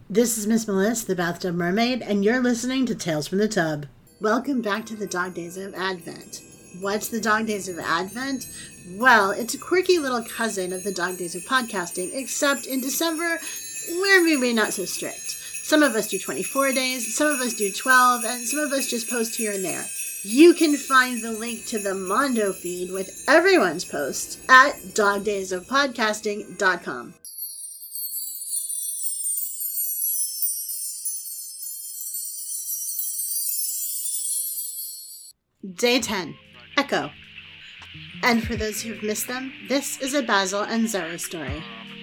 This is Miss Melissa, the Bathtub Mermaid, and you're listening to Tales from the Tub. Welcome back to the Dog Days of Advent. What's the Dog Days of Advent? Well, it's a quirky little cousin of the Dog Days of Podcasting, except in December, we're maybe not so strict. Some of us do 24 days, some of us do 12, and some of us just post here and there. You can find the link to the Mondo feed with everyone's posts at dogdaysofpodcasting.com. Day 10, Echo. And for those who've missed them, this is a Basil and Zoe story.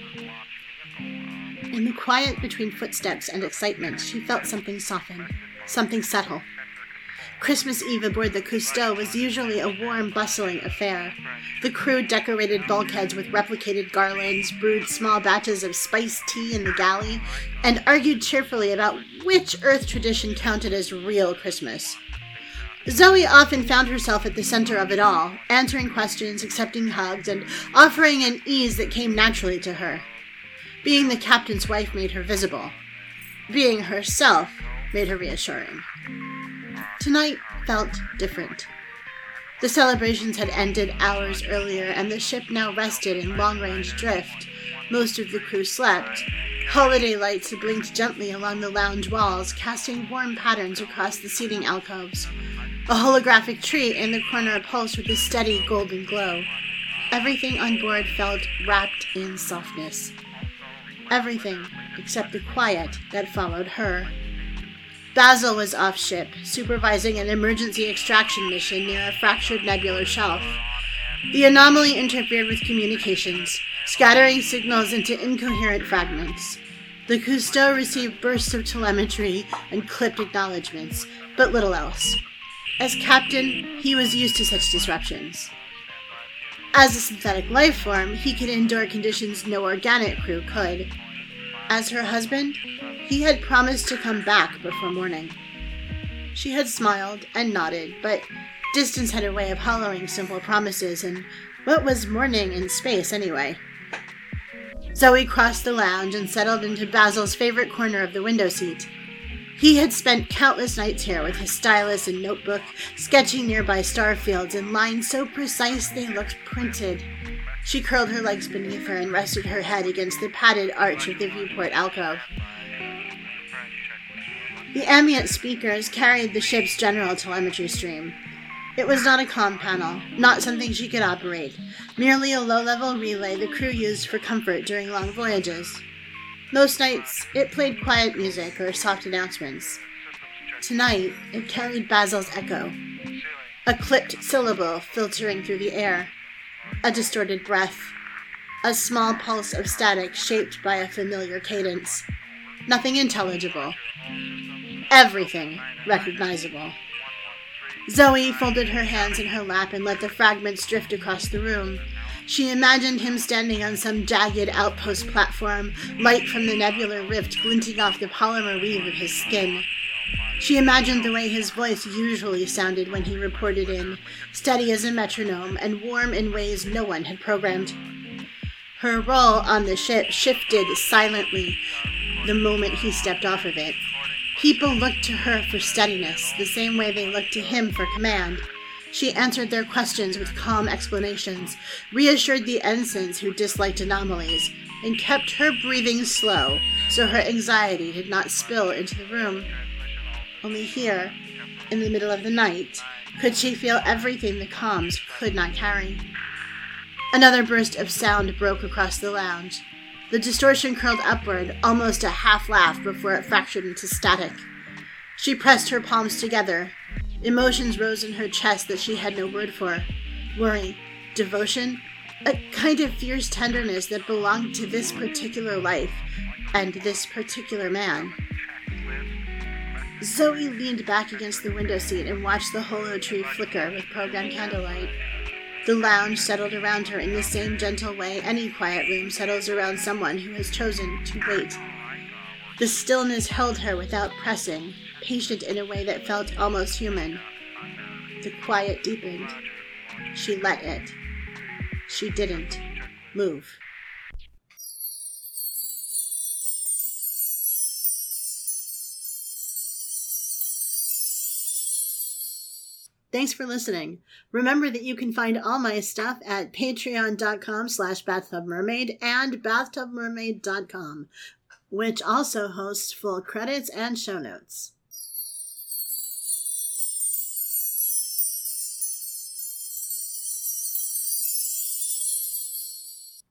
In the quiet between footsteps and excitement, she felt something soften, something settle. Christmas Eve aboard the Cousteau was usually a warm, bustling affair. The crew decorated bulkheads with replicated garlands, brewed small batches of spiced tea in the galley, and argued cheerfully about which Earth tradition counted as real Christmas. Zoe often found herself at the center of it all, answering questions, accepting hugs, and offering an ease that came naturally to her. Being the captain's wife made her visible. Being herself made her reassuring. Tonight felt different. The celebrations had ended hours earlier, and the ship now rested in long-range drift. Most of the crew slept. Holiday lights blinked gently along the lounge walls, casting warm patterns across the seating alcoves. A holographic tree in the corner pulsed with a steady golden glow. Everything on board felt wrapped in softness. Everything except the quiet that followed her. Basil was off ship, supervising an emergency extraction mission near a fractured nebular shelf. The anomaly interfered with communications, scattering signals into incoherent fragments. The Cousteau received bursts of telemetry and clipped acknowledgments, but little else. As captain, he was used to such disruptions. As a synthetic life form, he could endure conditions no organic crew could. As her husband, he had promised to come back before morning. She had smiled and nodded, but distance had a way of hollowing simple promises, and what was morning in space anyway? Zoe crossed the lounge and settled into Basil's favorite corner of the window seat. He had spent countless nights here with his stylus and notebook, sketching nearby star fields in lines so precise they looked printed. She curled her legs beneath her and rested her head against the padded arch of the viewport alcove. The ambient speakers carried the ship's general telemetry stream. It was not a comm panel, not something she could operate, merely a low-level relay the crew used for comfort during long voyages. Most nights, it played quiet music or soft announcements. Tonight, it carried Basil's echo, a clipped syllable filtering through the air, a distorted breath, a small pulse of static shaped by a familiar cadence. Nothing intelligible. Everything recognizable. Zoe folded her hands in her lap and let the fragments drift across the room. She imagined him standing on some jagged outpost platform, light from the nebular rift glinting off the polymer weave of his skin. She imagined the way his voice usually sounded when he reported in, steady as a metronome and warm in ways no one had programmed. Her role on the ship shifted silently the moment he stepped off of it. People looked to her for steadiness, the same way they looked to him for command. She answered their questions with calm explanations, reassured the ensigns who disliked anomalies, and kept her breathing slow so her anxiety did not spill into the room. Only here, in the middle of the night, could she feel everything the comms could not carry. Another burst of sound broke across the lounge. The distortion curled upward, almost a half laugh before it fractured into static. She pressed her palms together. Emotions rose in her chest that she had no word for. Worry, devotion, a kind of fierce tenderness that belonged to this particular life and this particular man. Zoe leaned back against the window seat and watched the holo tree flicker with programmed candlelight. The lounge settled around her in the same gentle way any quiet room settles around someone who has chosen to wait. The stillness held her without pressing, patient in a way that felt almost human. The quiet deepened. She let it. She didn't move. Thanks for listening. Remember that you can find all my stuff at patreon.com/bathtubmermaid and bathtubmermaid.com, which also hosts full credits and show notes.